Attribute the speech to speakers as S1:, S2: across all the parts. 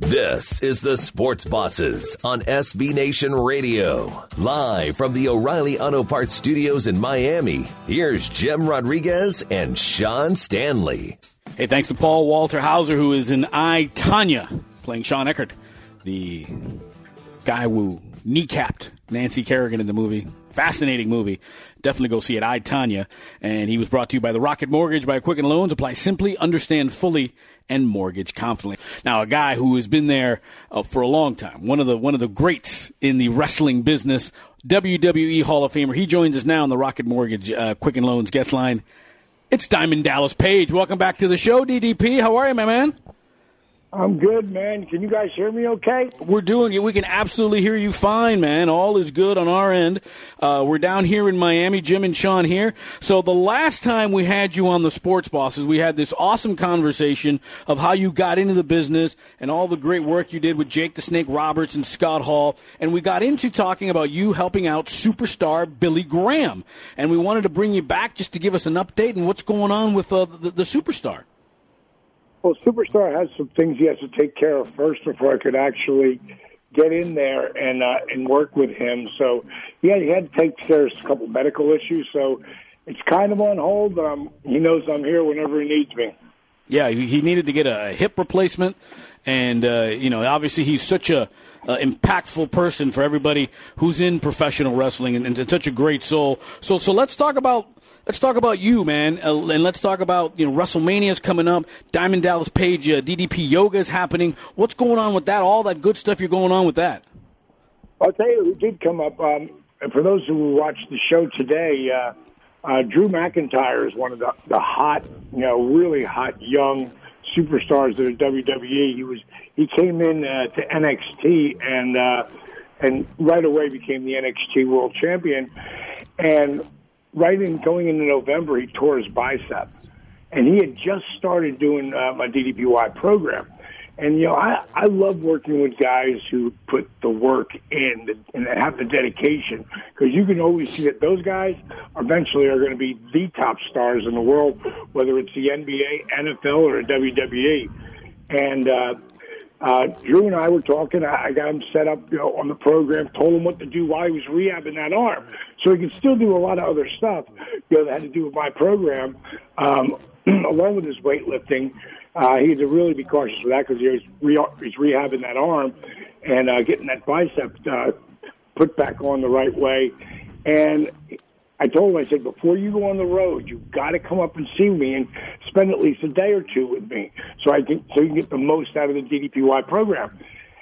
S1: This is the Sports Bosses on SB Nation Radio. Live from the O'Reilly Auto Parts Studios in Miami, here's Jim Rodriguez and Sean Stanley.
S2: Hey, thanks to Paul Walter Hauser, who is in I, Tonya, playing Sean Eckert, the guy who kneecapped Nancy Kerrigan in the movie. Fascinating movie. Definitely go see it. I, Tonya. And he was brought to you by the Rocket Mortgage by Quicken Loans. Apply simply, understand fully, and mortgage confidently. Now, a guy who has been there for a long time, one of the greats in the wrestling business, WWE Hall of Famer. He joins us now on the Rocket Mortgage Quicken Loans guest line. It's Diamond Dallas Page. Welcome back to the show, DDP. How are you, my man?
S3: I'm good, man. Can you guys hear me okay?
S2: We're doing it. We can absolutely hear you fine, man. All is good on our end. We're down here in Miami, Jim and Sean here. So the last time we had you on the Sports Bosses, we had this awesome conversation of how you got into the business and all the great work you did with Jake the Snake Roberts and Scott Hall. And we got into talking about you helping out superstar Billy Graham. And we wanted to bring you back just to give us an update on what's going on with the superstar.
S3: Well, Superstar has some things he has to take care of first before I could actually get in there and work with him. So, yeah, he had to take care of a couple medical issues. So it's kind of on hold, but he knows I'm here whenever he needs me.
S2: Yeah, he needed to get a hip replacement, and obviously he's such a impactful person for everybody who's in professional wrestling, and such a great soul. So let's talk about you, man, and let's talk about WrestleMania's coming up. Diamond Dallas Page, DDP Yoga is happening. What's going on with that? All that good stuff you're going on with that?
S3: I'll tell you, it did come up. And for those who watched the show today. Drew McIntyre is one of the hot, really hot young superstars of the WWE. He came in to NXT and right away became the NXT World Champion. And going into November, he tore his bicep, and he had just started doing my DDPY program. And, I love working with guys who put the work in and have the dedication, because you can always see that those guys eventually are going to be the top stars in the world, whether it's the NBA, NFL, or WWE. And Drew and I were talking. I got him set up on the program, told him what to do while he was rehabbing that arm, so he could still do a lot of other stuff that had to do with my program, along with his weightlifting. He had to really be cautious with that because he's rehabbing that arm and getting that bicep put back on the right way. And I told him, I said, before you go on the road, you've got to come up and see me and spend at least a day or two with me so you can get the most out of the DDPY program.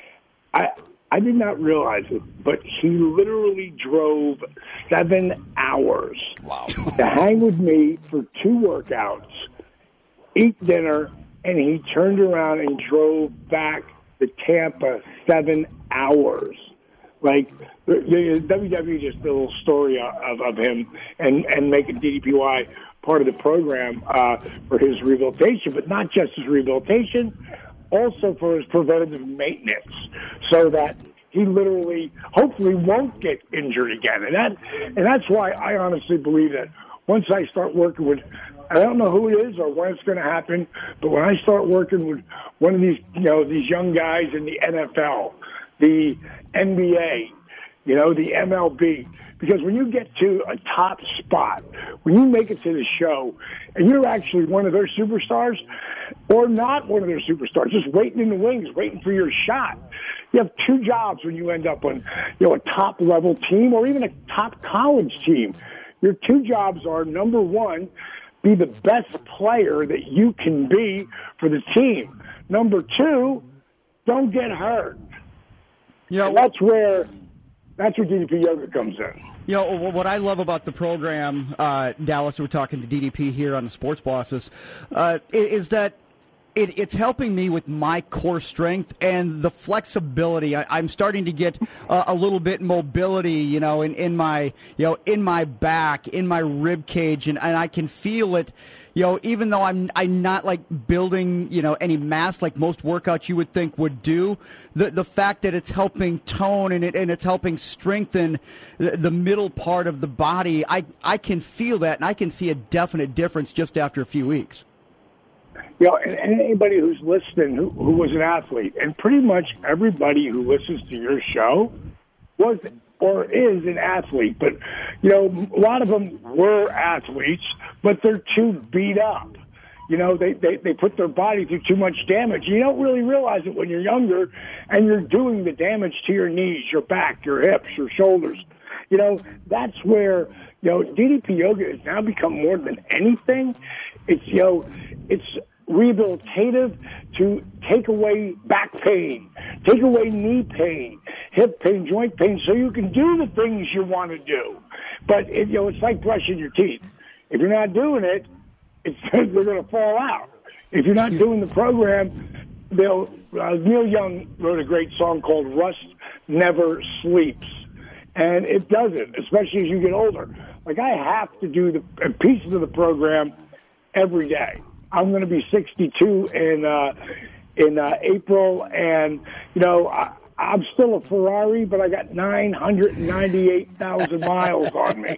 S3: I did not realize it, but he literally drove 7 hours to hang with me for 2 workouts, eat dinner, and he turned around and drove back to Tampa 7 hours. Like, the WWE just did a little story of him and making DDPY part of the program for his rehabilitation, but not just his rehabilitation, also for his preventative maintenance, so that he literally, hopefully, won't get injured again. And that's why I honestly believe that once I start working with, I don't know who it is or when it's going to happen, but when I start working with one of these, these young guys in the NFL, the NBA, the MLB, because when you get to a top spot, when you make it to the show, and you're actually one of their superstars, or not one of their superstars, just waiting in the wings, waiting for your shot. You have 2 jobs when you end up on, a top-level team or even a top college team. Your 2 jobs are, number 1, be the best player that you can be for the team. Number 2, don't get hurt. And that's where DDP Yoga comes in.
S4: What I love about the program, Dallas, we're talking to DDP here on the Sports Bosses, is that it's helping me with my core strength and the flexibility. I'm starting to get a little bit mobility, in my back, in my rib cage, and I can feel it. Even though I'm not like building, any mass like most workouts you would think would do, the fact that it's helping tone and it's helping strengthen the middle part of the body, I can feel that, and I can see a definite difference just after a few weeks.
S3: You know, and anybody who's listening who was an athlete, and pretty much everybody who listens to your show was or is an athlete. But, you know, a lot of them were athletes, but they're too beat up. You know, they put their body through too much damage. You don't really realize it when you're younger, and you're doing the damage to your knees, your back, your hips, your shoulders. You know, that's where, you know, DDP yoga has now become more than anything. It's, you know, it's rehabilitative to take away back pain, take away knee pain, hip pain, joint pain, so you can do the things you want to do. But, you know, it's like brushing your teeth. If you're not doing it, they're going to fall out. If you're not doing the program, Neil Young wrote a great song called Rust Never Sleeps. And it doesn't, especially as you get older. Like, I have to do the pieces of the program every day. I'm going to be 62 in April, and, you know, I'm still a Ferrari, but I got 998,000 miles on me.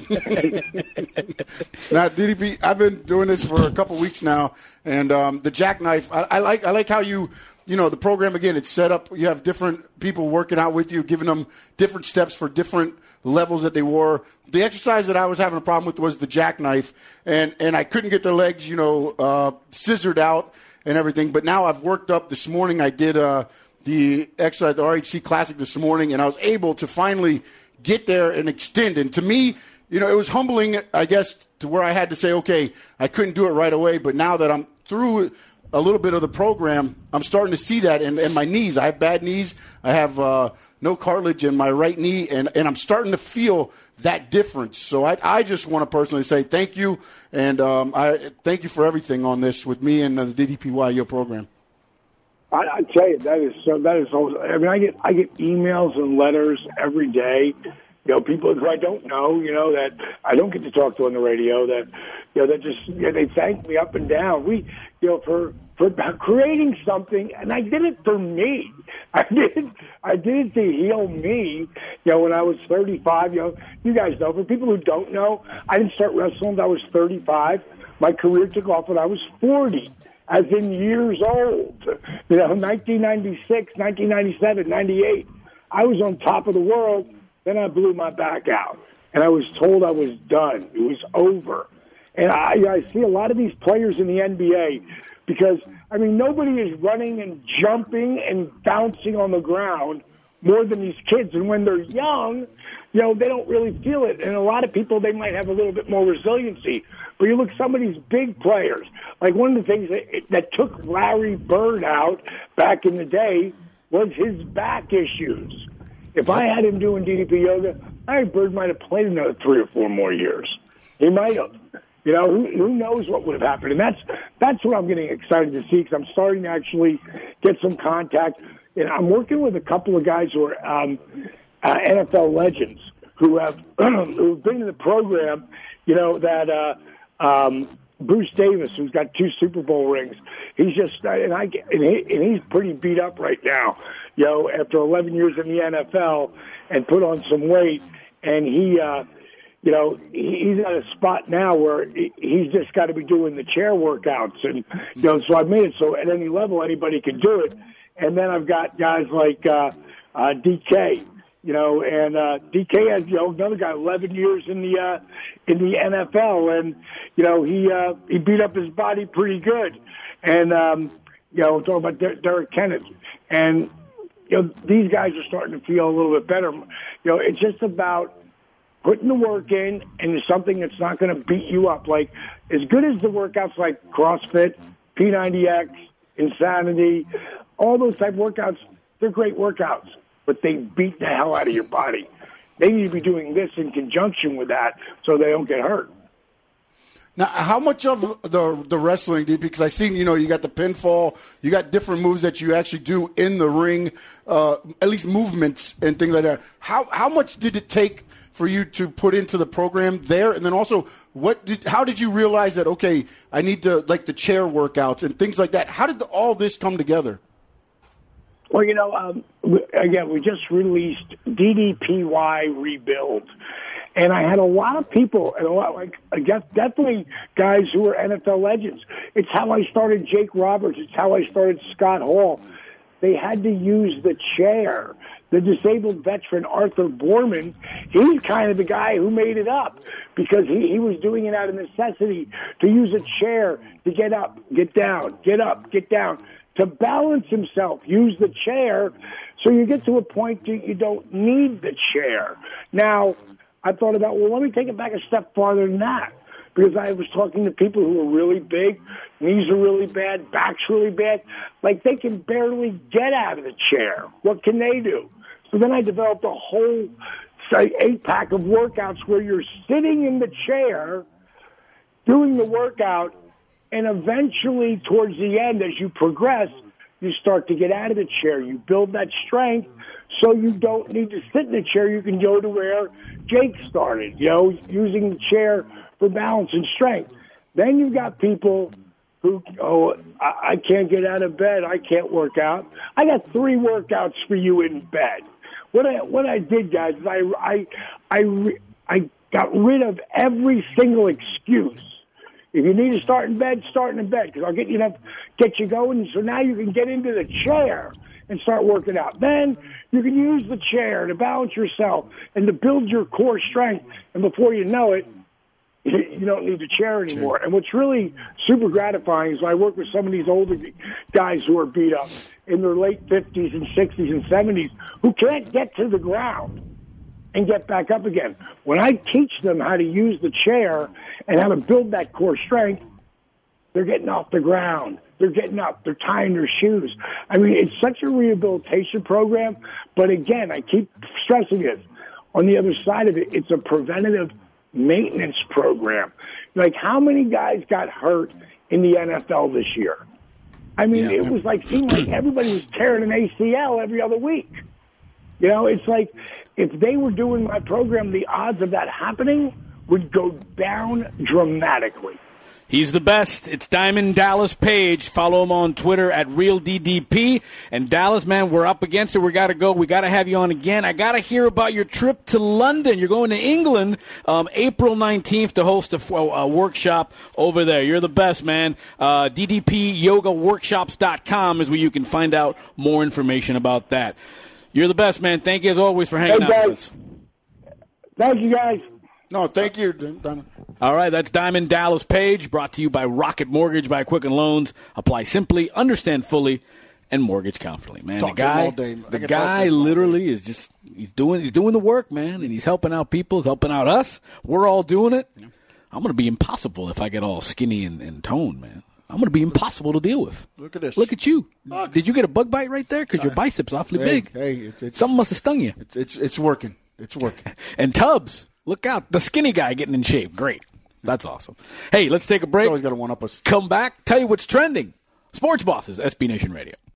S5: Now, DDP, I've been doing this for a couple weeks now, and the jackknife, I like how you know, the program, again, it's set up. You have different people working out with you, giving them different steps for different levels that they were. The exercise that I was having a problem with was the jackknife, and I couldn't get their legs, you know, scissored out and everything. But now I've worked up this morning. I did the exercise, the RHC Classic this morning, and I was able to finally get there and extend. And to me, you know, it was humbling, I guess, to where I had to say, okay, I couldn't do it right away, but now that I'm through a little bit of the program, I'm starting to see that in my knees. I have bad knees. I have no cartilage in my right knee, and I'm starting to feel that difference. So I just want to personally say thank you, and I thank you for everything on this with me and the DDPYO program.
S3: I tell you, that is so. I mean, I get emails and letters every day. You know, people who I don't know, you know, that I don't get to talk to on the radio, that, you know, that just, you know, they thank me up and down. We, you know, for creating something, and I did it for me. I did it to heal me. You know, when I was 35, you know, you guys know, for people who don't know, I didn't start wrestling until I was 35. My career took off when I was 40. As in years old, you know, 1996, 1997, 98. I was on top of the world. Then I blew my back out, and I was told I was done. It was over. And I see a lot of these players in the NBA because, I mean, nobody is running and jumping and bouncing on the ground more than these kids. And when they're young, you know, they don't really feel it. And a lot of people, they might have a little bit more resiliency. But you look at some of these big players, like one of the things that took Larry Bird out back in the day was his back issues. If I had him doing DDP yoga, Larry Bird might have played another 3 or 4 more years. He might have. You know, who knows what would have happened? And that's what I'm getting excited to see, because I'm starting to actually get some contact. And I'm working with a couple of guys who are NFL legends who have who've been in the program. You know, that Bruce Davis, who's got 2 Super Bowl rings. He's just and he's pretty beat up right now. You know, after 11 years in the NFL and put on some weight, and he, you know, he's at a spot now where he's just got to be doing the chair workouts, and you know, so I've made it so at any level anybody can do it. And then I've got guys like DK, you know, and DK has, you know, another guy 11 years in the NFL, and you know, he beat up his body pretty good, and you know, talking about Derek Kennett, and you know, these guys are starting to feel a little bit better. You know, it's just about putting the work in, and it's something that's not going to beat you up. Like, as good as the workouts like CrossFit, P90X, Insanity, all those type of workouts, they're great workouts, but they beat the hell out of your body. They need to be doing this in conjunction with that so they don't get hurt.
S5: Now, how much of the wrestling, because I seen, you know, you got the pinfall, you got different moves that you actually do in the ring, at least movements and things like that. How much did it take for you to put into the program there? And then also, how did you realize that, okay, I need to, like the chair workouts and things like that? How did all this come together?
S3: Well, you know, again, we just released DDPY Rebuild. And I had a lot of people, and I guess definitely guys who were NFL legends. It's how I started Jake Roberts. It's how I started Scott Hall. They had to use the chair. The disabled veteran Arthur Borman, he's kind of the guy who made it up because he was doing it out of necessity to use a chair to get up, get down, get up, get down, to balance himself, use the chair. So you get to a point that you don't need the chair. Now, I thought about, well, let me take it back a step farther than that. Because I was talking to people who are really big, knees are really bad, back's really bad. Like, they can barely get out of the chair. What can they do? So then I developed a whole 8-pack of workouts where you're sitting in the chair doing the workout, and eventually towards the end, as you progress, you start to get out of the chair. You build that strength so you don't need to sit in the chair. You can go to where Jake started, using the chair for balance and strength. Then you've got people who, I can't get out of bed. I can't work out. I got 3 workouts for you in bed. What I did, guys, is I got rid of every single excuse. If you need to start in bed, start in bed, because I'll get you going. So now you can get into the chair and start working out. Then you can use the chair to balance yourself and to build your core strength. And before you know it, you don't need the chair anymore. And what's really super gratifying is I work with some of these older guys who are beat up in their late 50s and 60s and 70s who can't get to the ground and get back up again. When I teach them how to use the chair and how to build that core strength, they're getting off the ground. They're getting up. They're tying their shoes. I mean, it's such a rehabilitation program. But again, I keep stressing this. On the other side of it, it's a preventative maintenance program. Like, how many guys got hurt in the NFL this year? I mean, it was seemed like everybody was tearing an ACL every other week. It's like if they were doing my program, the odds of that happening would go down dramatically.
S2: He's the best. It's Diamond Dallas Page. Follow him on Twitter at RealDDP. And Dallas, man, we're up against it. We got to go. We got to have you on again. I got to hear about your trip to London. You're going to England April 19th to host a workshop over there. You're the best, man. DDPYogaWorkshops.com is where you can find out more information about that. You're the best, man. Thank you, as always, for hanging out with us.
S3: Thank you, guys.
S5: No, thank you, Diamond.
S2: All right, that's Diamond Dallas Page, brought to you by Rocket Mortgage by Quicken Loans. Apply simply, understand fully, and mortgage confidently. Man,
S5: the
S2: guy literally is just he's doing the work, man, and he's helping out people, he's helping out us. We're all doing it. Yeah. I'm going to be impossible if I get all skinny and toned, man. I'm going to be impossible to deal with.
S5: Look at this.
S2: Look at you. Look. Did you get a bug bite right there? Because your bicep's awfully big.
S5: Hey,
S2: something must have stung you.
S5: It's working. It's working.
S2: And Tubbs. Look out. The skinny guy getting in shape. Great. That's awesome. Hey, let's take a break.
S5: He's always got to one-up us.
S2: Come back. Tell you what's trending. Sports Bosses, SB Nation Radio.